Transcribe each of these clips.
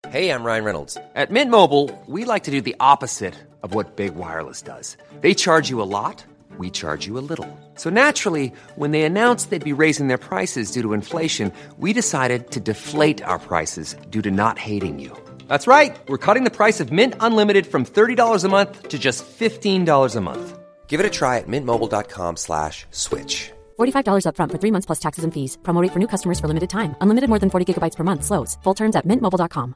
Hey, I'm Ryan Reynolds. At Mint Mobile, we like to do the opposite of what Big Wireless does. They charge you a lot, we charge you a little. So naturally, when they announced they'd be raising their prices due to inflation, we decided to deflate our prices due to not hating you. That's right. We're cutting the price of Mint Unlimited from $30 a month to just $15 a month. Give it a try at mintmobile.com/switch. $45 up front for 3 months plus taxes and fees. Promo rate for new customers for limited time. Unlimited more than 40 gigabytes per month. Slows full terms at mintmobile.com.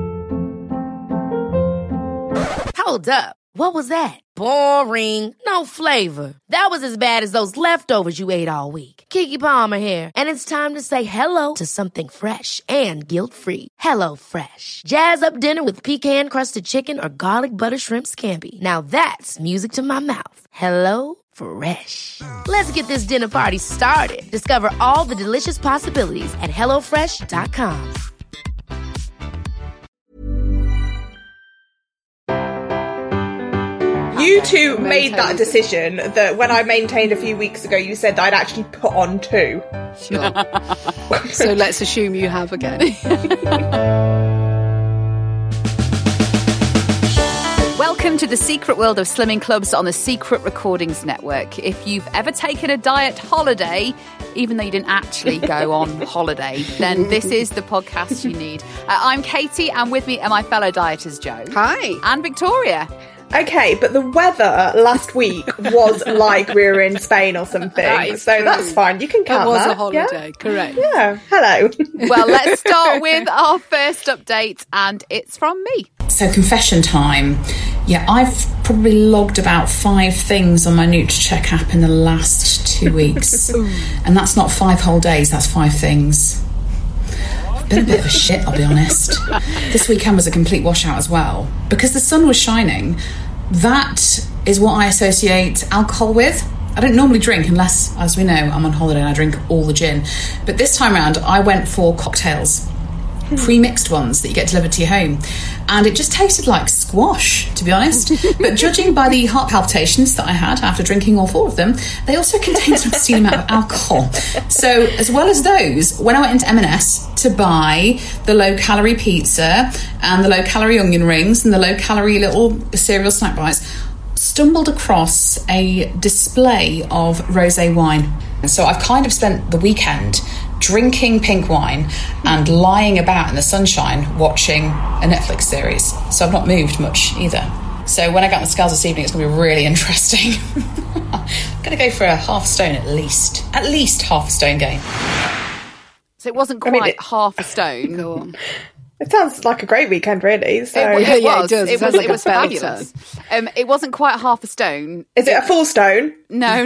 Hold up. What was that? Boring. No flavor. That was as bad as those leftovers you ate all week. Keke Palmer here. And it's time to say hello to something fresh and guilt-free. Hello Fresh. Jazz up dinner with pecan-crusted chicken or garlic butter shrimp scampi. Now that's music to my mouth. Hello Fresh. Let's get this dinner party started. Discover all the delicious possibilities at HelloFresh.com. You two made that decision that when I maintained a few weeks ago, you said I'd actually put on 2. Sure. So let's assume you have again. Welcome to the secret world of slimming clubs on the Secret Recordings Network. If you've ever taken a diet holiday, even though you didn't actually go on holiday, then this is the podcast you need. I'm Katie, and with me are my fellow dieters, Joe. Hi. And Victoria. Okay, but the weather last week was like we were in Spain or something, so that's fine. You can count that. It was a holiday, correct. Yeah, hello. Well, let's start with our first update, and it's from me. So confession time. Yeah, I've probably logged about 5 things on my NutriCheck app in the last 2 weeks. And that's not 5 whole days, that's 5 things. Been a bit of a shit, I'll be honest. This weekend was a complete washout as well. Because the sun was shining, that is what I associate alcohol with. I don't normally drink unless, as we know, I'm on holiday and I drink all the gin. But this time around, I went for cocktails. Pre-mixed ones that you get delivered to your home, and it just tasted like squash, to be honest. But judging by the heart palpitations that I had after drinking all 4 of them, they also contained an obscene amount of alcohol. So as well as those, when I went into M&S to buy the low-calorie pizza and the low-calorie onion rings and the low-calorie little cereal snack bites, stumbled across a display of rosé wine. And so I've kind of spent the weekend drinking pink wine and lying about in the sunshine watching a Netflix series. So I've not moved much either. So when I get on the scales this evening, it's going to be really interesting. I'm going to go for a half stone at least. At least half a stone gain. So it wasn't quite half a stone. Go on. It sounds like a great weekend, really. So. It was. It does. It was fabulous. It wasn't quite half a stone. Is it a full stone? No.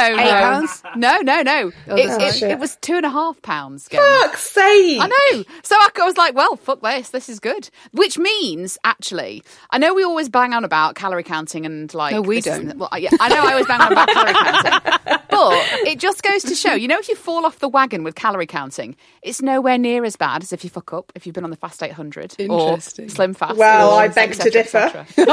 £8? No. Oh, It was £2.5. Fuck's sake! I know. So I was like, well, fuck this. This is good. Which means, actually, I know we always bang on about calorie counting and like. No, we don't. Well, yeah, I know I always bang on about calorie counting, but it just goes to show, if you fall off the wagon with calorie counting, it's nowhere near as bad as if you fuck up, if you've been on the Fast 800 or Slim Fast. Well, or I beg to differ. So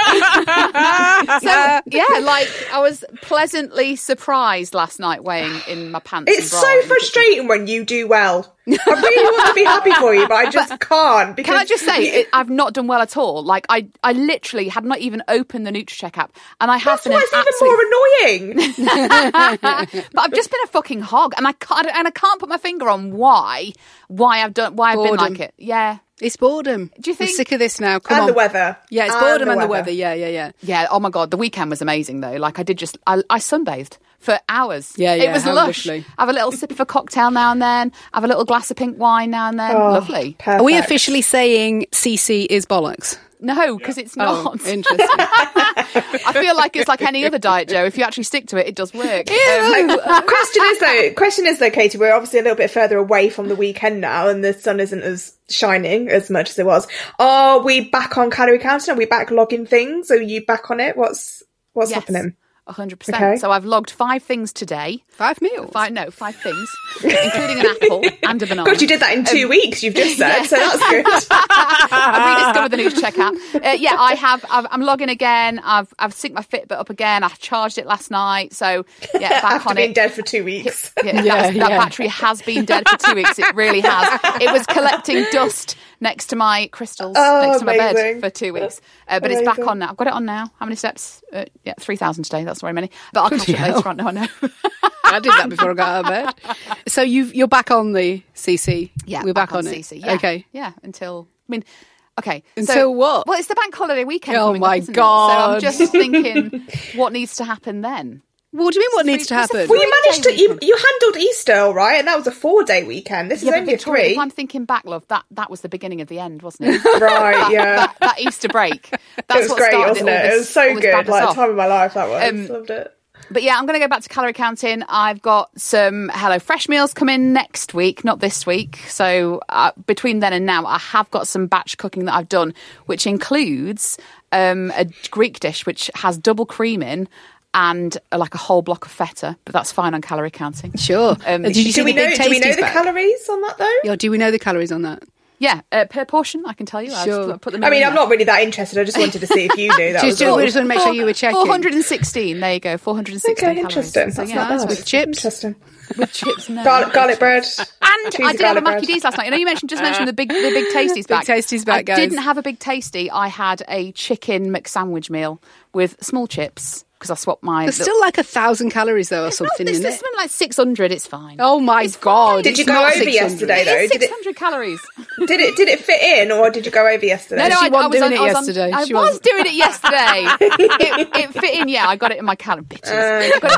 yeah, like I was pleasantly surprised last night weighing in my pants. It's so frustrating when you do well. I really want to be happy for you, but I just can't. Because can I just say, I've not done well at all. Like I literally had not even opened the NutriCheck app, and I have been. That's why it's even more annoying. But I've just been a fucking hog, and I can't put my finger on why I've been like it. Yeah. It's boredom. Do you think? I'm sick of this now. Come on. And the weather. Yeah, it's boredom and the weather. Yeah. Yeah, oh my God, the weekend was amazing though. Like I sunbathed for hours. Yeah, it was lush. Lovely. Have a little sip of a cocktail now and then. Have a little glass of pink wine now and then. Lovely. Perfect. Are we officially saying CC is bollocks? No, because it's not. Oh, interesting. I feel like it's like any other diet, Joe. If you actually stick to it, it does work. Question is though, Katie, we're obviously a little bit further away from the weekend now, and the sun isn't as shining as much as it was. Are we back on calorie counting? Are we back logging things? Are you back on it? What's happening? 100%. Okay. So I've logged 5 things today. 5 meals? 5 things, including an apple and a banana. God, you did that in 2 weeks, you've just said, so that's good. rediscovered the News Check app. I'm logging again. I've synced my Fitbit up again. I charged it last night. So, back After on being it. dead for 2 weeks. That battery has been dead for 2 weeks. It really has. It was collecting dust next to my crystals, next to my bed for 2 weeks. But it's back on now. I've got it on now. How many steps? 3,000 today. That's very many. But I'll catch it later on. No, I know. I did that before I got out of bed. So you're back on the CC? Yeah, we're back on it. CC. Yeah. Okay. Yeah, until... Okay. Until what? Well, it's the bank holiday weekend. Oh coming my up, isn't God. It? So I'm just thinking, what needs to happen then? What do you mean? What needs to happen? Well, you managed to. You handled Easter, all right, and that was a 4-day weekend. This is only a 3. If I'm thinking back, love, that was the beginning of the end, wasn't it? Right, yeah. that Easter break. That's It was what great, started wasn't it? This, it was so good. Like, off. time of my life, that was. Loved it. But yeah, I'm going to go back to calorie counting. I've got some HelloFresh meals coming next week, not this week. So between then and now, I have got some batch cooking that I've done, which includes a Greek dish which has double cream in and like a whole block of feta. But that's fine on calorie counting. Sure. Did you do we know the calories on that though? Yeah. Do we know the calories on that? Yeah, per portion, I can tell you. Sure. Put them I mean, I'm not really that interested. I just wanted to see if you knew that. We just want to make sure you were checking. 416. There you go. 416 Okay, calories. interesting. So, That's yeah, not bad. with chips. Interesting. with chips. No, Garlic bread. And Cheesy I did have a garlic Mackie bread. D's last night. You know, you mentioned the big tasties back. Big tasties back, I guys. didn't have a big tasty. I had a chicken McSandwich meal with small chips. Because I swapped my... There's still like 1,000 calories though or something in There's it. something like 600, it's fine. Oh my God. Did you it's go not over 600. yesterday though? It's Did 600 calories. it fit in or did you go over yesterday? No, she wasn't doing it yesterday. I She was wasn't. doing it yesterday. it fit in, yeah. I got it in my calorie. Bitches. I got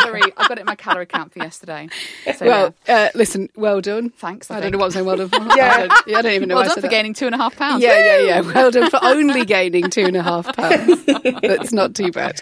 it in my calorie count for yesterday. So, Well, yeah. listen, well done. Thanks. I don't know what I'm saying well done for. Yeah. I don't even know Well why I done said for that. gaining 2.5 pounds. Yeah. Well done for only gaining 2.5 pounds. That's not too bad.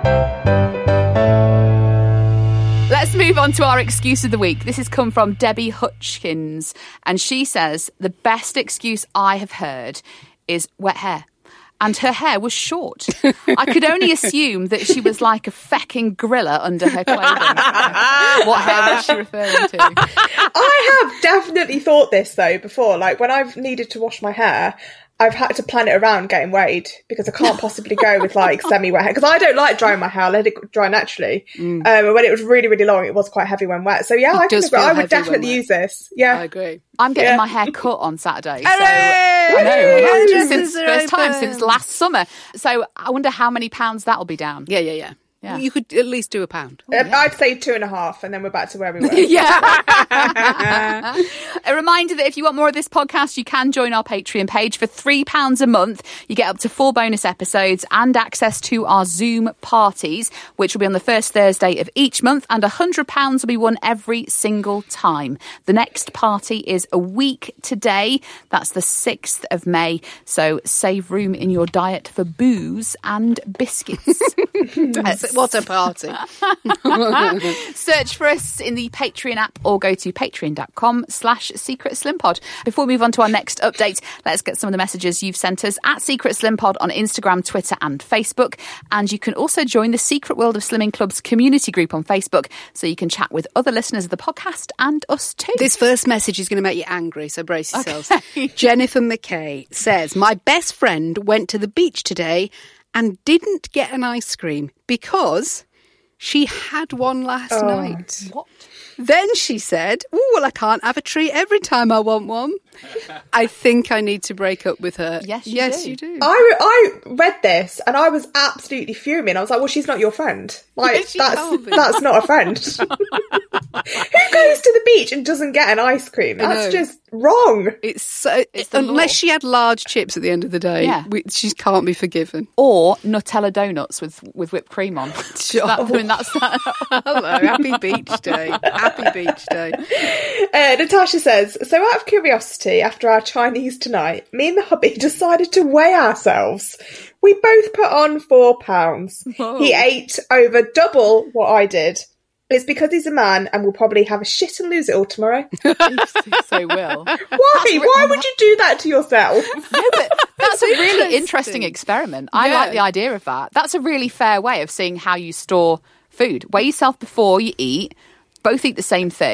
Let's move on to our excuse of the week. This has come from Debbie Hutchins, and she says, the best excuse I have heard is wet hair. And her hair was short. I could only assume that she was like a fecking gorilla under her clothing. What hair was she referring to? I have definitely thought this though before. Like when I've needed to wash my hair, I've had to plan it around getting weighed because I can't possibly go with like semi-wet hair because I don't like drying my hair. I let it dry naturally. And when it was really, really long, it was quite heavy when wet. So yeah, I can agree. I would definitely use this. Yeah, I agree. I'm getting my hair cut on Saturday. So I know. Since first time since last summer. So I wonder how many pounds that'll be down. Yeah. Yeah. Well, you could at least do £1. I'd say 2.5 and then we're back to where we were. Yeah. A reminder that if you want more of this podcast, you can join our Patreon page for £3 a month. You get up to 4 bonus episodes and access to our Zoom parties, which will be on the first Thursday of each month, and £100 will be won every single time. The next party is a week today. That's the 6th of May. So save room in your diet for booze and biscuits. What a party. Search for us in the Patreon app or go to patreon.com/secretslimpod. Before we move on to our next update, let's get some of the messages you've sent us at Secret Slim Pod on Instagram, Twitter and Facebook. And you can also join the Secret World of Slimming Club's community group on Facebook, so you can chat with other listeners of the podcast and us too. This first message is going to make you angry, so brace yourselves. Okay. Jennifer McKay says, my best friend went to the beach today and didn't get an ice cream because she had one last night. What? Then she said, oh, well, I can't have a treat every time I want one. I think I need to break up with her. Yes, you do. I read this and I was absolutely fuming. I was like, well, she's not your friend. Like, that's not a friend. Who goes to the beach and doesn't get an ice cream? That's just wrong. It's unless she had large chips at the end of the day, she can't be forgiven. Or Nutella donuts with whipped cream on. Sure. That's that. Hello, happy beach day. Happy beach day. Natasha says, so out of curiosity, after our Chinese tonight, me and the hubby decided to weigh ourselves. We both put on 4 pounds. Whoa. He ate over double what I did. It's because he's a man and will probably have a shit and lose it all tomorrow. So will. Why would you do that to yourself? No, but that's a really interesting experiment. I like the idea of that. That's a really fair way of seeing how you store food. Weigh yourself before you eat. Both eat the same thing.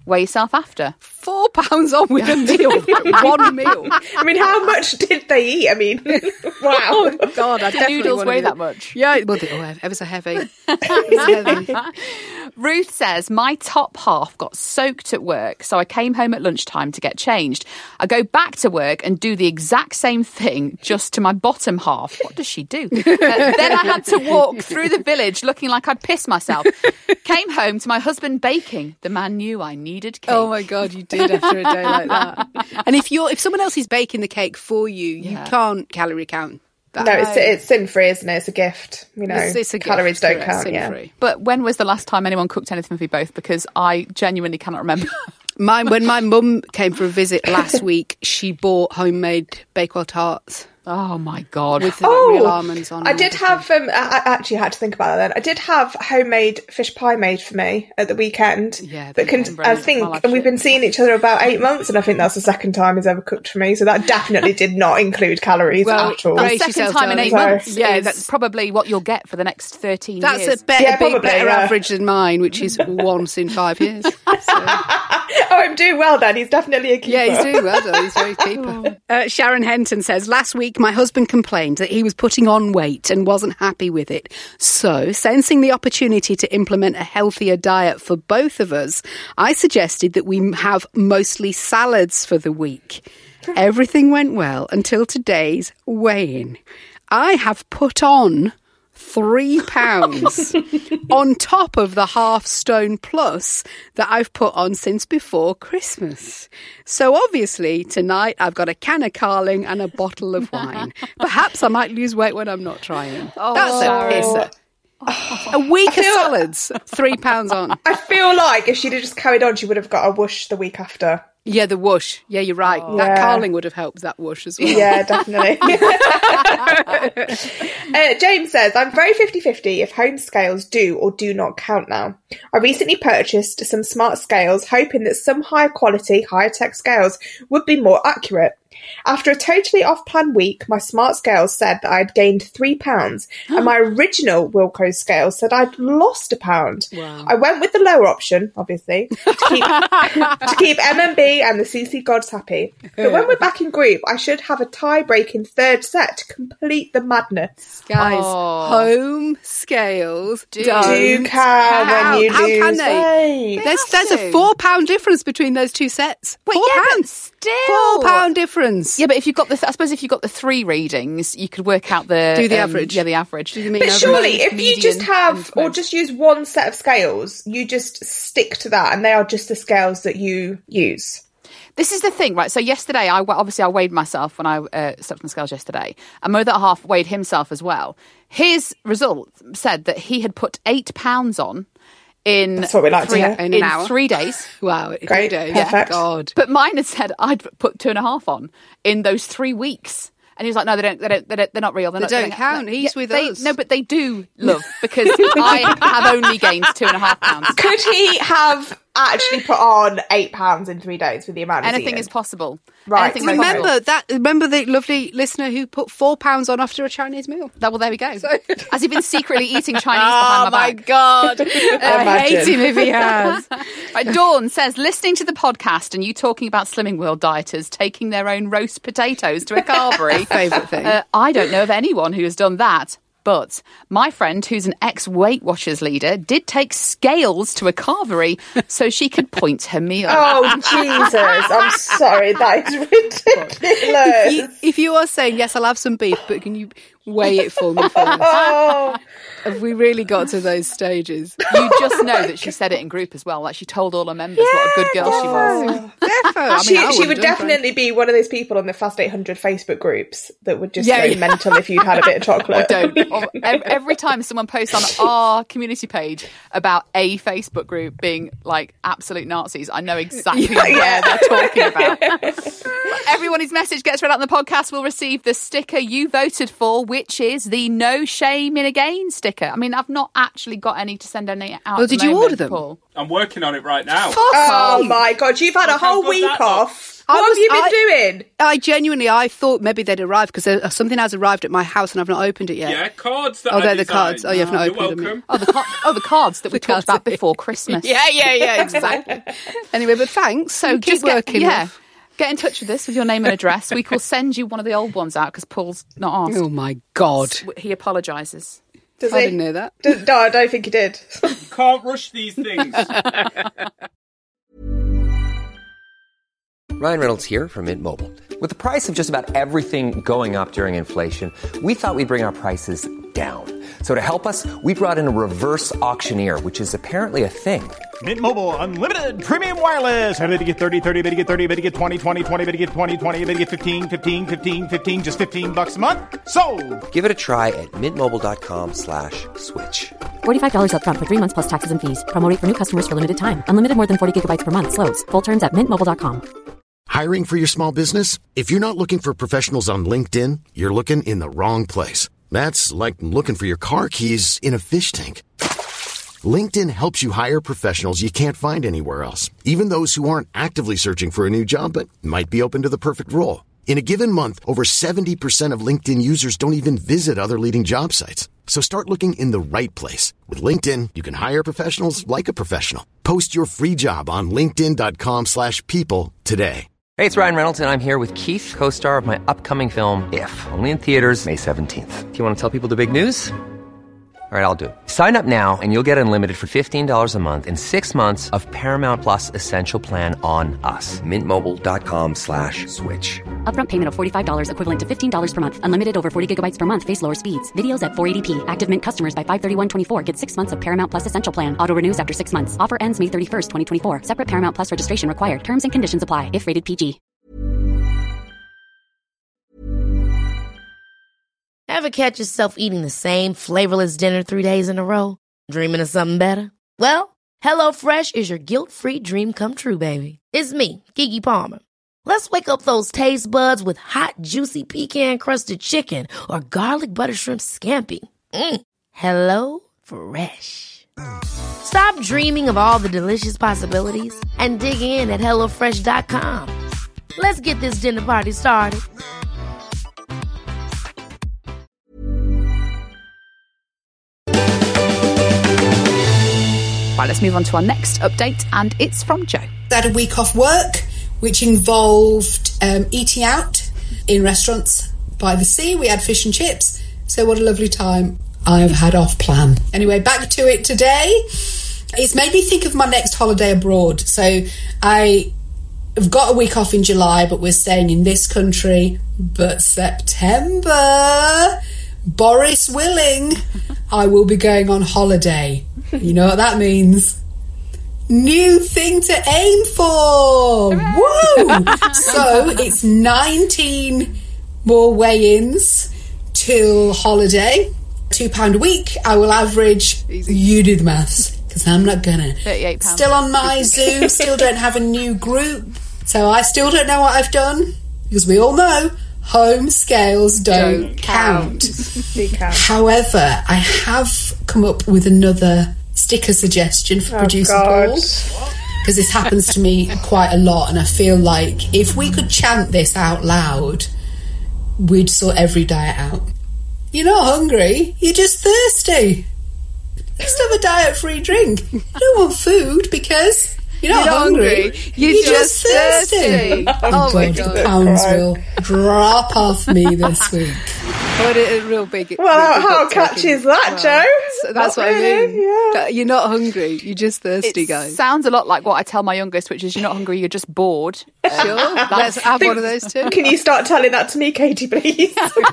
weigh yourself after. £4 on with a meal. One meal. I mean, how much did they eat? I mean, wow. Oh, God, I definitely Noodles wanna weigh do that it. much? Yeah, well, ever so heavy. Heavy. Ruth says, my top half got soaked at work, so I came home at lunchtime to get changed. I go back to work and do the exact same thing, just to my bottom half. What does she do? Then I had to walk through the village looking like I'd pissed myself. Came home to my husband baking. The man knew I needed cake. Oh my God, you did after a day like that. And if someone else is baking the cake for you, you can't calorie count that. No, it's sin-free, isn't it? It's a gift. You know, it's a calories gift, don't count. Yeah. sin-free. But when was the last time anyone cooked anything for you both? Because I genuinely cannot remember. When my mum came for a visit last week, she bought homemade Bakewell tarts. Oh my God. With real almonds on. I did have, I actually had to think about that then. I did have homemade fish pie made for me at the weekend. Yeah, But I think, and we've been seeing each other about 8 months, and I think that's the second time he's ever cooked for me. So that definitely did not include calories at all. brace Second yourself, time in darling. 8 months. Yeah, Yeah, that's probably what you'll get for the next 13 That's years. a better probably, average than mine, which is once in 5 years. So. Oh, I'm doing well then. He's definitely a keeper. Yeah, he's doing well, though. He's very keeper. Sharon Henton says, last week my husband complained that he was putting on weight and wasn't happy with it. So, sensing the opportunity to implement a healthier diet for both of us, I suggested that we have mostly salads for the week. Everything went well until today's weigh-in. I have put on 3 pounds on top of the half stone plus that I've put on since before Christmas. So obviously tonight I've got a can of Carling and a bottle of wine. Perhaps I might lose weight when I'm not trying. That's a pisser. A week of salads, 3 pounds on. I feel like if she'd have just carried on, she would have got a whoosh the week after. Yeah, the whoosh. Yeah, you're right. That Yeah. Carling would have helped that whoosh as well. Yeah, definitely. James says, I'm very 50-50 if home scales do or do not count now. I recently purchased some smart scales, hoping that some higher quality, higher tech scales would be more accurate. After a totally off-plan week, my smart scales said that I'd gained 3 pounds, and my original Wilco scale said I'd lost a pound. Wow. I went with the lower option, obviously, to keep MMB and the CC gods happy. But when we're back in group, I should have a tie-breaking third set to complete the madness. Guys, home scales Do count when you How lose can they? weight. There's a £4 difference between those two sets. But £4. yeah, but still. £4 difference. Yeah, but if you've got I suppose if you've got the 3 readings, you could work out the... Do the average. Yeah, the average. Do you mean But average? surely, if you median, just have, and or most? just use one set of scales, you just stick to that, and they are just the scales that you use. This is the thing, right? So yesterday, I weighed myself when I stepped on the scales yesterday, and my other half weighed himself as well. His result said that he had put 8 pounds on in That's what we like to hear. In an hour. 3 days. Wow, Great, 3 days. perfect. God. But mine had said I'd put 2.5 on in those 3 weeks. And he was like, no, they're not real. They don't count. He's with us. No, but they do, love, because I have only gained 2.5 pounds. Could he have actually put on 8 pounds in 3 days with the amount? Anything is possible. Right. Anything is possible. Remember the lovely listener who put £4 on after a Chinese meal? Well, there we go. Has he been secretly eating Chinese behind my back? God. I hate him if he has. Right, Dawn says, listening to the podcast and you talking about Slimming World dieters taking their own roast potatoes to a carvery. Favourite thing. I don't know of anyone who has done that. But my friend, who's an ex-Weight Watchers leader, did take scales to a carvery so she could point her meal. Oh, Jesus. I'm sorry. That is ridiculous. If you are saying, yes, I'll have some beef, but can you weigh it for me first? Oh, Have we really got to those stages? You just know that she said it in group as well. Like she told all her members what a good girl she was. she would definitely be one of those people on the Fast 800 Facebook groups that would just go mental if you'd had a bit of chocolate. Every time someone posts on our community page about a Facebook group being like absolute Nazis, I know exactly where they're talking about. Everyone whose message gets read out in the podcast will receive the sticker you voted for, which is the No Shame in a Gain sticker. I mean, I've not actually got any to send any out. Well, did you order them? Paul? I'm working on it right now. Oh my God, you've had a whole I've got week that off. What have you been doing? I genuinely thought maybe they'd arrived because something has arrived at my house and I've not opened it yet. Yeah, cards. That they're the cards. Oh, you have not opened them. The cards that we talked about before Christmas. Yeah, exactly. Anyway, but thanks. So keep working. Get in touch with us with your name and address. We will send you one of the old ones out because Paul's not asked. Oh my God. He apologises. Does I he? didn't know that. No, I don't think he did. Can't rush these things. Ryan Reynolds here from Mint Mobile. With the price of just about everything going up during inflation, we thought we'd bring our prices down. So to help us, we brought in a reverse auctioneer, which is apparently a thing. Mint Mobile Unlimited Premium Wireless. How to get 30, 30, bit to get 30, bit to get 20, 20, 20, bit to get 20, 20, bit to get 15, 15, 15, 15, just $15 a month? Sold! Give it a try at mintmobile.com/switch. $45 up front for 3 months plus taxes and fees. Promo rate for new customers for limited time. Unlimited more than 40 gigabytes per month. Slows full terms at mintmobile.com. Hiring for your small business? If you're not looking for professionals on LinkedIn, you're looking in the wrong place. That's like looking for your car keys in a fish tank. LinkedIn helps you hire professionals you can't find anywhere else, even those who aren't actively searching for a new job but might be open to the perfect role. In a given month, over 70% of LinkedIn users don't even visit other leading job sites. So start looking in the right place. With LinkedIn, you can hire professionals like a professional. Post your free job on linkedin.com/people today. Hey, it's Ryan Reynolds, and I'm here with Keith, co-star of my upcoming film, If, only in theaters May 17th. Do you want to tell people the big news? All right, I'll do it. Sign up now and you'll get unlimited for $15 a month and 6 months of Paramount Plus Essential Plan on us. MintMobile.com/switch. Upfront payment of $45 equivalent to $15 per month. Unlimited over 40 gigabytes per month. Face lower speeds. Videos at 480p. Active Mint customers by 531.24 get 6 months of Paramount Plus Essential Plan. Auto renews after 6 months. Offer ends May 31st, 2024. Separate Paramount Plus registration required. Terms and conditions apply if rated PG. Ever catch yourself eating the same flavorless dinner 3 days in a row? Dreaming of something better? Well, HelloFresh is your guilt-free dream come true, baby. It's me, Keke Palmer. Let's wake up those taste buds with hot, juicy pecan-crusted chicken or garlic butter shrimp scampi. HelloFresh. Stop dreaming of all the delicious possibilities and dig in at HelloFresh.com. Let's get this dinner party started. Right, let's move on to our next update, and it's from Jo. I had a week off work, which involved eating out in restaurants by the sea. We had fish and chips, so what a lovely time I've had off plan. Anyway, back to it today. It's made me think of my next holiday abroad. So I have got a week off in July, but we're staying in this country. But September, Boris willing, I will be going on holiday. You know what that means? New thing to aim for! Woo! So it's 19 more weigh-ins till holiday. £2 a week. I will average. Easy. You do the maths, because I'm not gonna. £38. Still on my Zoom. Still don't have a new group. So I still don't know what I've done, because we all know home scales don't count. However, I have come up with another sticker suggestion for producer Paul, because this happens to me quite a lot, and I feel like if we could chant this out loud, we'd sort every diet out. You're not hungry, you're just thirsty. Just have a diet-free drink. You don't want food because you're not hungry. You're just thirsty. Oh my God, pounds will drop off me this week. What a real big. Well, how catchy is that, Jo? So that's what really, I mean. Yeah. You're not hungry. You're just thirsty, guys. Sounds a lot like what I tell my youngest, which is you're not hungry, you're just bored. Sure. Let's have one of those too. Can you start telling that to me, Katie, please?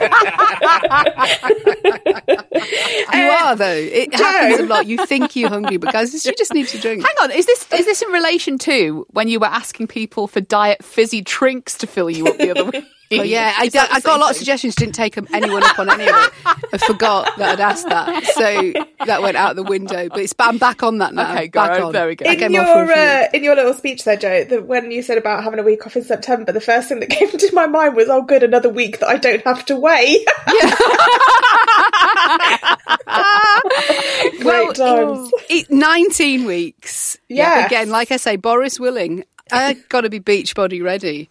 You are, though. It happens a lot. You think you're hungry, but guys, you just need to drink. Hang on, is this in relation to when you were asking people for diet fizzy drinks to fill you up the other week? Oh yeah, I got a lot of suggestions. Didn't take anyone up on any of it. I forgot that I'd asked that, so that went out the window. But I'm back on that now. Okay, back on. There we go. In your little speech there, Jo, when you said about having a week off in September, the first thing that came to my mind was, oh, good, another week that I don't have to weigh. Great times. 19 weeks. Yeah. Again, like I say, Boris willing. I got to be beach body ready.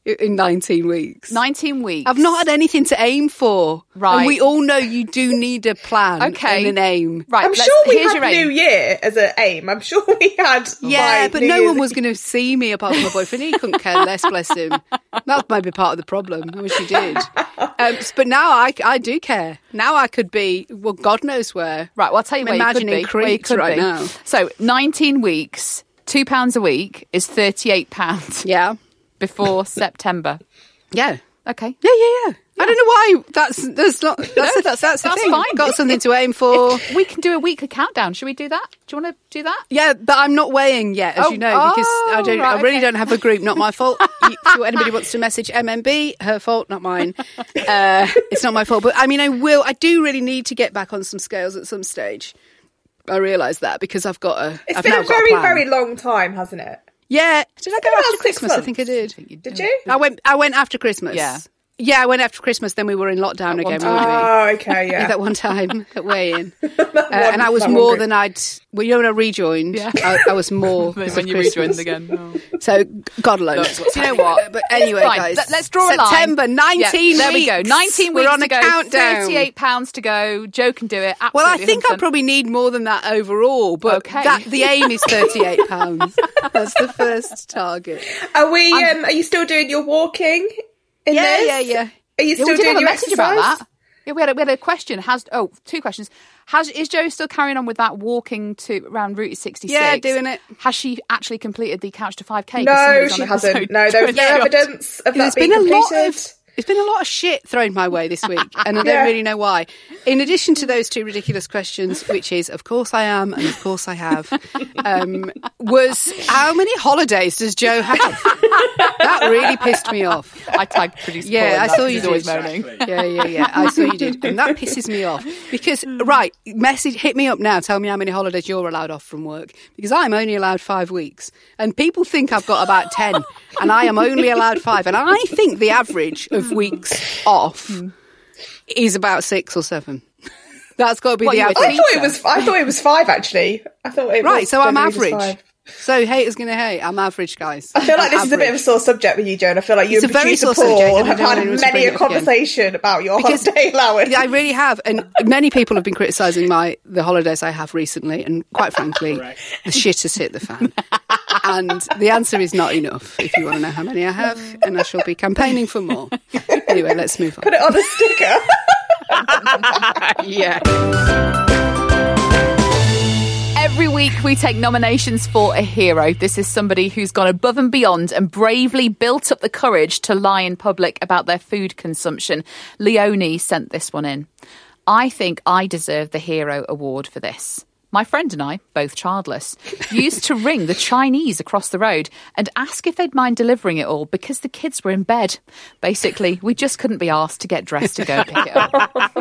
in 19 weeks. 19 weeks. I've not had anything to aim for. Right. And we all know you do need a plan and an aim. Right. I'm sure we had New Year as an aim. I'm sure we had. Yeah, but no one was going to see me apart from my boyfriend. He couldn't care less, bless him. That might be part of the problem. I wish he did. But now I do care. Now I could be, well, God knows where. Right, well, I'll tell you where imagining you could be. Where you could right be. now. So, 19 weeks, £2 a week is £38. Yeah. Before September. Yeah. Okay. Yeah. I don't know why that's the thing. Fine. Got something to aim for. If we can do a weekly countdown. Should we do that? Do you want to do that? Yeah, but I'm not weighing yet, as you know, because I really don't have a group. Not my fault. If anybody wants to message MMB, her fault, not mine. It's not my fault. But I mean, I do really need to get back on some scales at some stage. I realise that because I've got a. It's been a very, very long time, hasn't it? Yeah. Did I go after Christmas? I think I did. Did you? I went after Christmas. Yeah. Yeah, I went after Christmas, then we were in lockdown again. Oh, okay, yeah. That one time at weigh-in. And I was more than I'd... Well, you know, when I rejoined, I was more when you rejoined again. Oh. So, God alone knows what's happening. You know what? But anyway, guys. Let's draw a line. September, 19 weeks. There we go. 19 weeks We're on to a go. countdown. £38 to go. Joe can do it. Absolutely, well, I think 100%. I probably need more than that overall, but the aim is £38. That's the first target. Are we? Are you still doing your walking? Yeah. Are you still doing a your message exercise? about that? Yeah, we had a question. Two questions. Is Jo still carrying on with that walking around Route 66? Yeah, doing it. Has she actually completed the Couch to 5K? No, she hasn't. No, there was no evidence of that being completed. There's been a lot of shit thrown my way this week, and I don't really know why. In addition to those two ridiculous questions, which is, of course I am, and of course I have, was how many holidays does Jo have? That really pissed me off. I tagged producer. Yeah, I saw you did. Always moaning. Yeah. I saw you did, and that pisses me off because hit me up now. Tell me how many holidays you're allowed off from work because I'm only allowed 5 weeks, and people think I've got about 10, and I am only allowed 5, and I think the average of weeks off is about 6 or 7. That's got to be the average. I thought it was 5 actually. I thought it was right. So I'm average. 5. So haters gonna hate. I'm average, guys. I feel like this is a bit of a sore subject with you, Joan. I feel like you and producer Paul have had many a conversation about your holiday allowance. I really have, and many people have been criticising the holidays I have recently, and quite frankly, the shit has hit the fan. And the answer is not enough. If you want to know how many I have, and I shall be campaigning for more. Anyway, let's move on. Put it on a sticker. Yeah. Every week we take nominations for a hero. This is somebody who's gone above and beyond and bravely built up the courage to lie in public about their food consumption. Leonie sent this one in. I think I deserve the Hero Award for this. My friend and I, both childless, used to ring the Chinese across the road and ask if they'd mind delivering it all because the kids were in bed. Basically, we just couldn't be asked to get dressed to go pick it up.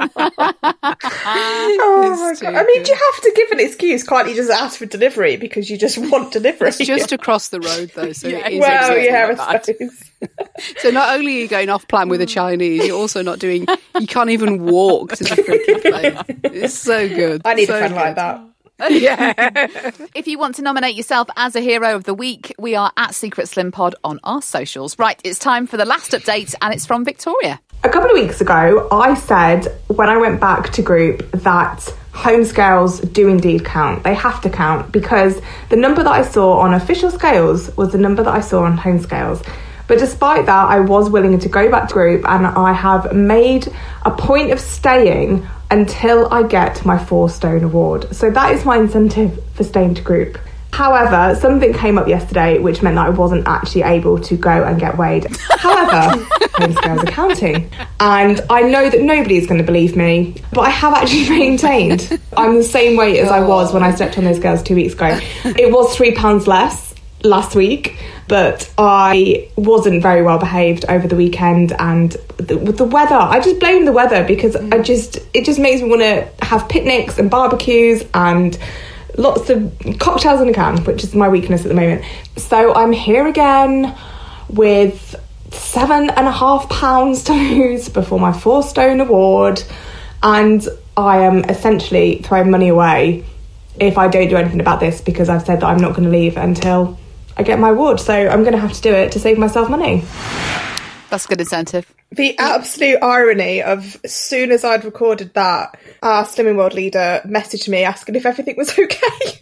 Oh my God. I mean, do you have to give an excuse? Can't you just ask for delivery because you just want delivery? It's just across the road, though. So it is I suppose. So not only are you going off plan with the Chinese, you're also not doing. You can't even walk to the freaking place. It's so good. I need a friend like that. Yeah. If you want to nominate yourself as a hero of the week, we are at Secret Slim Pod on our socials. Right, it's time for the last update, and it's from Victoria. A couple of weeks ago, I said when I went back to group that home scales do indeed count. They have to count because the number that I saw on official scales was the number that I saw on home scales. But despite that, I was willing to go back to group, and I have made a point of staying until I get my 4 stone award. So that is my incentive for staying to group. However, something came up yesterday which meant that I wasn't actually able to go and get weighed. However, home scales are counting. And I know that nobody is going to believe me, but I have actually maintained I'm the same weight as I was when I stepped on those scales 2 weeks ago. It was £3 less last week, but I wasn't very well behaved over the weekend, and with the weather, I just blame the weather because it just makes me want to have picnics and barbecues and lots of cocktails in a can, which is my weakness at the moment. So I'm here again with £7.5 to lose before my 4 stone award, and I am essentially throwing money away if I don't do anything about this because I've said that I'm not going to leave until I get my award. So I'm going to have to do it to save myself money. That's good incentive. The absolute irony of, as soon as I'd recorded that, our Slimming World leader messaged me asking if everything was okay.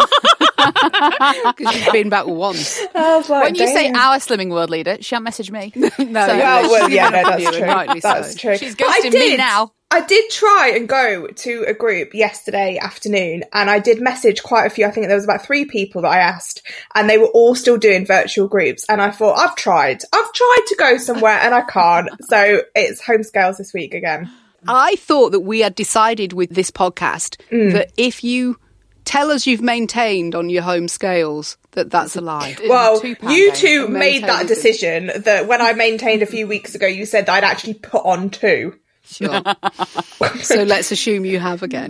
Because you've been back once. I was like, When you say damn. our Slimming World leader, she can't message me. No, Well, yeah, no, that's you, true. rightly That's so. true. She's But ghosting me now. I did try and go to a group yesterday afternoon, and I did message quite a few. I think there was about 3 people that I asked, and they were all still doing virtual groups. And I thought, I've tried to go somewhere, and I can't. So it's home scales this week again. I thought that we had decided with this podcast that if you tell us you've maintained on your home scales, that's a lie. Well, £2 you game. two made that Maintaining. decision that when I maintained a few weeks ago, you said that I'd actually put on 2. Sure. So let's assume you have again.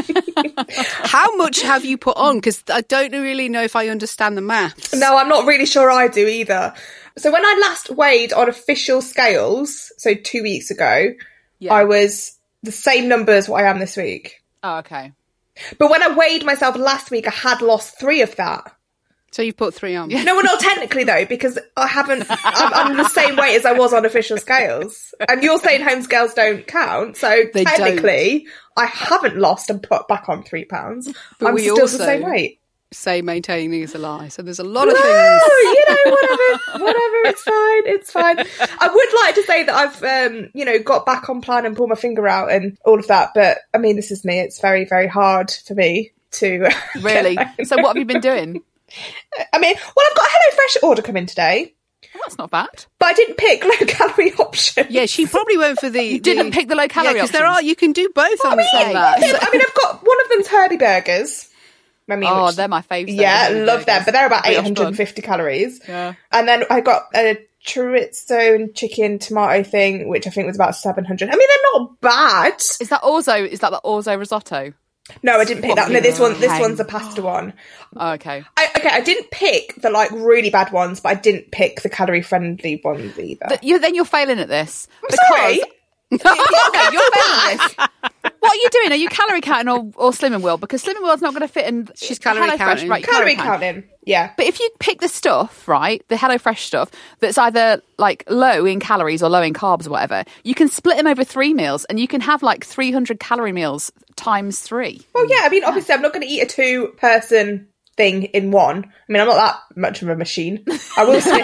How much have you put on? Because I don't really know if I understand the maths. No, I'm not really sure I do either. So when I last weighed on official scales, so 2 weeks ago, I was the same number as what I am this week. Oh, okay. But when I weighed myself last week, I had lost 3 of that. So you've put 3 on. No, well, not technically though, because I'm the same weight as I was on official scales. And you're saying home scales don't count, so They technically I haven't lost and put back on 3 pounds. But I'm we still also the same weight. Say maintaining is a lie. So there's a lot of No, things. whatever, it's fine. I would like to say that I've, got back on plan and pulled my finger out and all of that, but I mean, this is me. It's very, very hard for me to... Really? So what have you been doing? I mean, well, I've got a HelloFresh order coming today. Well, that's not bad. But I didn't pick low-calorie option. Yeah, she probably went for the... You didn't pick the low-calorie because there options. are, you can do both on that. I mean, I've got one of them's Herbie Burgers. I mean, They're my favourite. Yeah, love them, but they're about 850 calories. Yeah. And then I got a chorizo and chicken tomato thing, which I think was about 700. I mean, they're not bad. Is that the orzo risotto? No, I didn't pick that. No, this one's a pasta one. Oh, okay. I didn't pick the really bad ones, but I didn't pick the calorie friendly ones either. Then you're failing at this. Sorry. You're failing at this. What are you doing? Are you calorie counting or Slimming World? Because Slimming World's not going to fit in. She's calorie HelloFresh, counting. right? Calorie counting. Yeah. But if you pick the stuff, right, the HelloFresh stuff, that's either like low in calories or low in carbs or whatever, you can split them over 3 meals and you can have like 300 calorie meals times 3. Well, yeah, I mean, obviously I'm not going to eat a 2-person thing in one. I mean, I'm not that much of a machine. I will split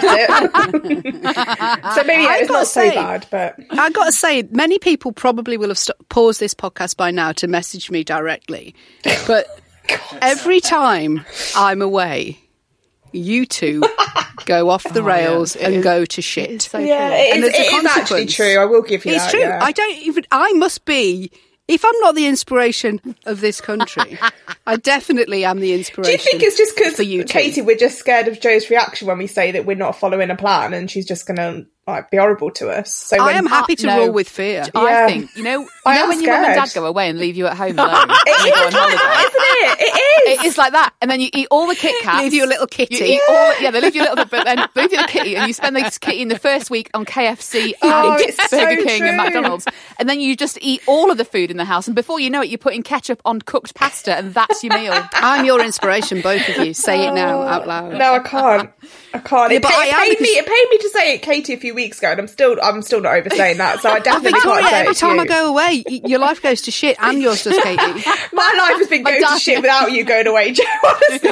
it. So maybe it's not so bad, but... I got to say, many people probably will have paused this podcast by now to message me directly. But every time I'm away, you two go off the rails and go to shit. So Yeah, true. it And is, there's a it is actually consequence. true. I will give you It's that. true. Yeah. I must be... If I'm not the inspiration of this country, I definitely am the Do inspiration. you think it's just for you because, two. Katie, we're just scared of Joe's reaction when we say that we're not following a plan and she's just going to be horrible to us? So I when, am happy to no. roll with fear. Yeah. I think, I am when your mum and scared. dad go away and leave you at home alone. it you go is on like holiday. that, isn't it? It is. It is like that, and then you eat all the Kit Kats. Leave you a little kitty. You eat they leave you a little bit, but then leave you the kitty, and you spend the kitty in the first week on KFC Oh, and it's Burger so King true. and McDonald's, and then you just eat all of the food in the house, and before you know it, you're putting ketchup on cooked pasta, and that's your meal. I'm your inspiration, both of you. Say it now out loud. No, I can't. Yeah, but I am because- It paid me to say it, Katie, a few weeks ago, and I'm still not oversaying that. So I definitely Victoria, can't say every it to time you. I go away, your life goes to shit, and yours does, Katie. My life has been going to dad- shit without you going away, Joe. Honestly,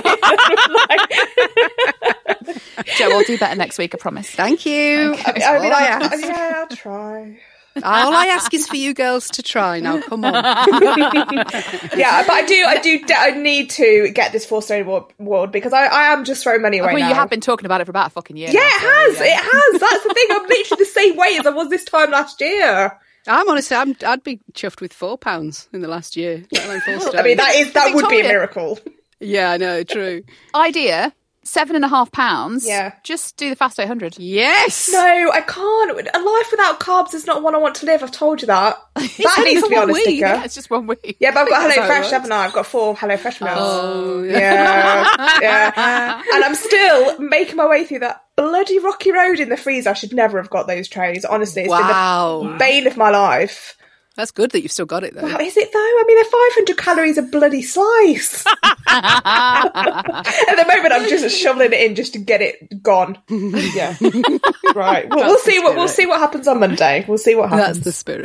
Joe, I'll do better next week, I promise. Thank you. That's I all mean, I ask. I'll try. All I ask is for you girls to try. Now, come on. Yeah, but I need to get this 4-stone award because I am just throwing money away Well, now. you have been talking about it for about a fucking year. Yeah, now, it so, has. yeah. It has. That's the thing. I'm literally the same weight as I was this time last year. I'm honestly, I'd be chuffed with £4 in the last year. Let alone 4 stone. I mean, that would be a Victoria. miracle. Yeah, I know, true. Idea, £7.5. Yeah. Just do the Fast 800. Yes. No, I can't. A life without carbs is not one I want to live. I've told you that. That only needs for to be on a 1 week. sticker. Yeah, it's just 1 week. Yeah, but I've got That's how it HelloFresh, works. haven't I? I've got 4 HelloFresh meals. Oh, Yeah. And I'm still making my way through that bloody rocky road in the freezer. I should never have got those trays. Honestly, it's been the bane of my life. That's good that you've still got it, though. Wow, is it though? I mean, they're 500 calories a bloody slice. At the moment, I'm just shoveling it in just to get it gone. Yeah, right. Well, we'll see what happens on Monday. We'll see what happens. That's the spirit.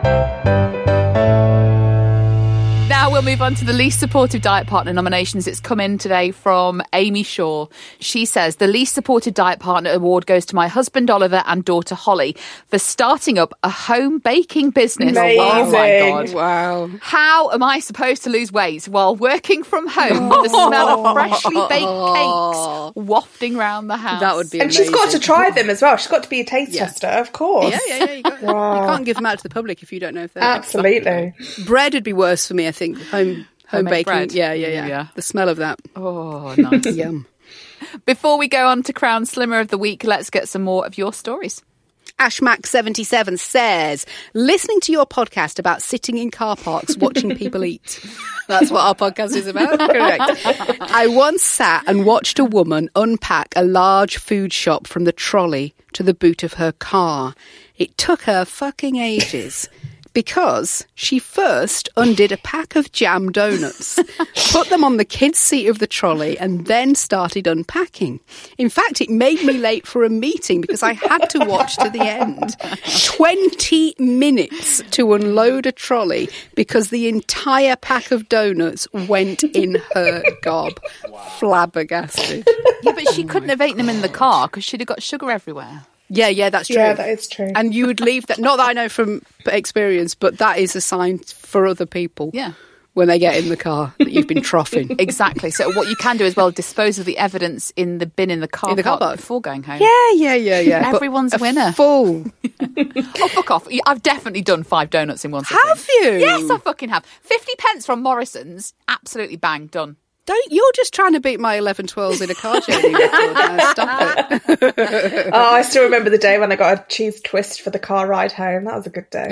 Now we'll move on to the least supportive diet partner nominations. It's come in today from Amy Shaw. She says, the least supported diet partner award goes to my husband Oliver and daughter Holly for starting up a home baking business. Amazing. Oh my God. Wow. How am I supposed to lose weight while working from home with the smell of freshly baked cakes wafting around the house? That would be and amazing. she's got to try them as well. She's got to be a taste tester, of course. Yeah. You can't give them out to the public if you don't know if they're... Absolutely. Bread would be worse for me, I think. Home baking. bread. Yeah. The smell of that. Oh, nice. Yum. Before we go on to Crown Slimmer of the Week, let's get some more of your stories. Ashmac77 says, listening to your podcast about sitting in car parks watching people eat. That's what our podcast is about. Correct. I once sat and watched a woman unpack a large food shop from the trolley to the boot of her car. It took her fucking ages. Because she first undid a pack of jam donuts, put them on the kids' seat of the trolley, and then started unpacking. In fact, it made me late for a meeting because I had to watch to the end. 20 minutes to unload a trolley because the entire pack of donuts went in her gob. Wow. Flabbergasted. Yeah, but she couldn't have eaten them in the car because she'd have got sugar everywhere. Yeah, that's true. Yeah, that is true. And you would leave that, not that I know from experience, but that is a sign for other people. Yeah. When they get in the car that you've been troughing. Exactly. So what you can do as well, dispose of the evidence in the bin in the car park before going home. Yeah. Everyone's a winner. Full. Oh, fuck off. I've definitely done 5 donuts in one sitting. Have you? Yes, I fucking have. 50 pence from Morrison's. Absolutely bang, done. You're just trying to beat my 11-12s in a car journey record now. Stop it. Oh, I still remember the day when I got a cheese twist for the car ride home. That was a good day.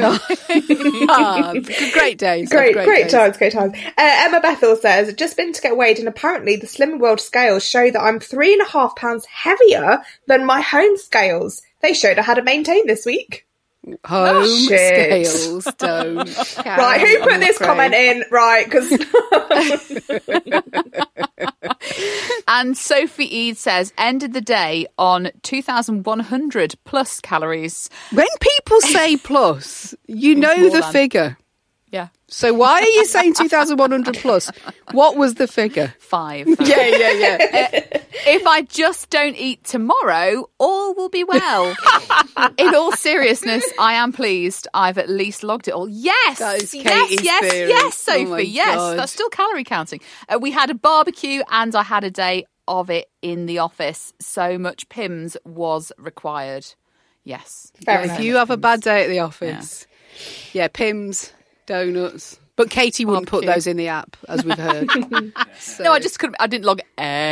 Great days. Great times. Emma Bethel says, just been to get weighed and apparently the Slimming World scales show that I'm 3.5 pounds heavier than my home scales. They showed I had to maintain this week. Home scales don't count. Right, who put this comment in? Right, because... And Sophie Eade says, ended the day on 2,100 plus calories. When people say plus, you know the figure. Yeah. So why are you saying 2,100 plus? What was the figure? 5. Yeah. If I just don't eat tomorrow, all will be well. In all seriousness, I am pleased I've at least logged it all. Yes! That is Katie's theory. Yes, Sophie, oh yes. God. That's still calorie counting. We had a barbecue and I had a day of it in the office. So much Pimm's was required. Yes. If you have a bad day at the office, Pimm's, donuts. But Katie wouldn't put those in the app, as we've heard. So. No, I just couldn't. I didn't log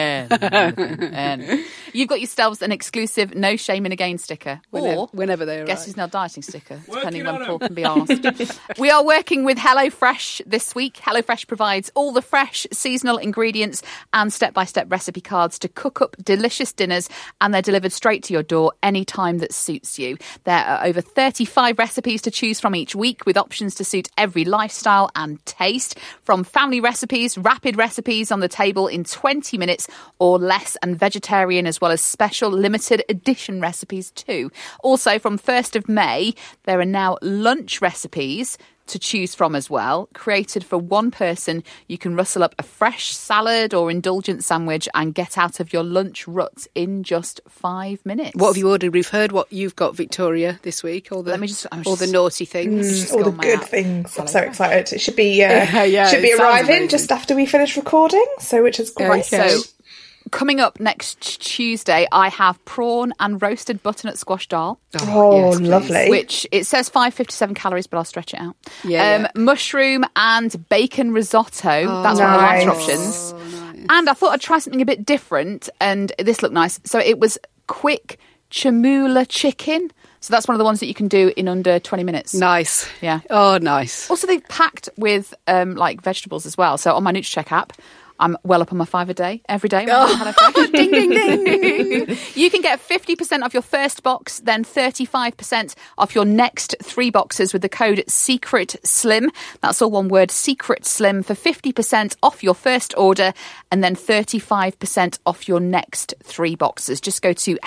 N. You've got yourselves an exclusive "No Shaming Again" sticker, whenever they arrive. Guess who's now dieting sticker, depending when Paul can be asked. We are working with HelloFresh this week. HelloFresh provides all the fresh seasonal ingredients and step-by-step recipe cards to cook up delicious dinners, and they're delivered straight to your door anytime that suits you. There are over 35 recipes to choose from each week, with options to suit every lifestyle and taste, from family recipes, rapid recipes on the table in 20 minutes or less, and vegetarian as well as special limited edition recipes too. Also, from 1st of May, there are now lunch recipes to choose from as well. Created for one person, you can rustle up a fresh salad or indulgent sandwich and get out of your lunch rut in just 5 minutes. What have you ordered? We've heard what you've got, Victoria, this week. All the naughty things. All the good things. I'm so excited. It should be arriving just after we finish recording, which is great. Right, so coming up next Tuesday, I have prawn and roasted butternut squash dal. Oh, yes, lovely. Which, it says 557 calories, but I'll stretch it out. Mushroom and bacon risotto. That's one of the lighter options. Nice. And I thought I'd try something a bit different, and this looked nice. So it was quick chamula chicken. So that's one of the ones that you can do in under 20 minutes. Nice. Yeah. Oh, nice. Also, they've packed with, vegetables as well. So on my NutriCheck app, I'm well up on my 5 a day, every day. Ding, ding, ding. You can get 50% off your first box, then 35% off your next 3 boxes with the code SECRETSLIM. That's all one word, SECRETSLIM, for 50% off your first order and then 35% off your next 3 boxes. Just go to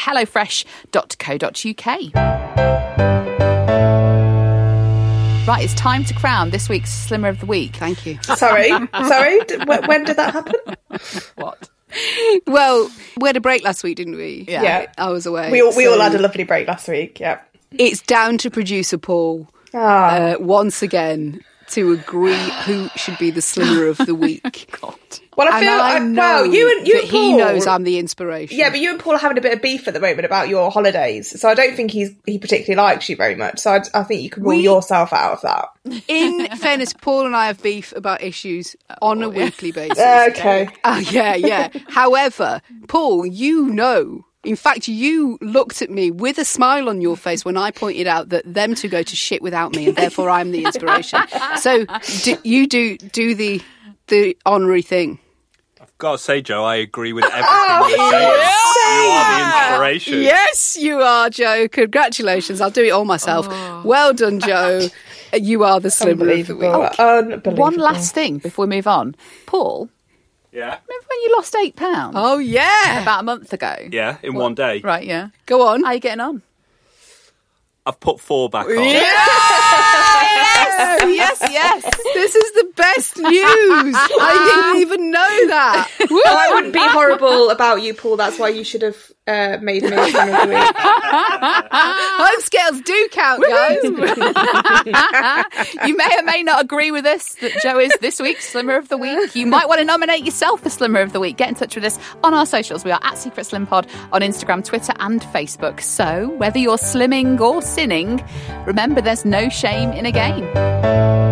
hellofresh.co.uk. Right, it's time to crown this week's Slimmer of the Week. Thank you. Sorry. When did that happen? What? Well, we had a break last week, didn't we? Yeah. I was away. We all had a lovely break last week, yeah. It's down to producer Paul once again to agree who should be the Slimmer of the Week. God. Well, I feel you and Paul, he knows I'm the inspiration. Yeah, but you and Paul are having a bit of beef at the moment about your holidays, so I don't think he particularly likes you very much. So I think you can rule yourself out of that. In fairness, Paul and I have beef about issues on a weekly basis. Okay. Yeah. However, Paul, in fact, you looked at me with a smile on your face when I pointed out that them two go to shit without me, and therefore I'm the inspiration. So you do the honorary thing. I've got to say, Joe, I agree with everything you're saying. You are the inspiration. Yes, you are, Joe. Congratulations. I'll do it all myself. Well done, Joe. You are the Slimmer of the Week. Unbelievable. One last thing before we move on. Paul, Yeah. remember when you lost £8? Oh, yeah. About a month ago. Yeah, in one day. Right, yeah. Go on. How are you getting on? I've put 4 back on. Yes. This is the best news. I didn't even know that. I wouldn't be horrible about you, Paul. That's why you should have made me Slimmer of the Week. Home scales do count, guys. You may or may not agree with us that Joe is this week's Slimmer of the Week. You might want to nominate yourself for Slimmer of the Week. Get in touch with us on our socials. We are at Secret Slim Pod on Instagram, Twitter and Facebook. So whether you're slimming or sinning, remember there's no shame in a game.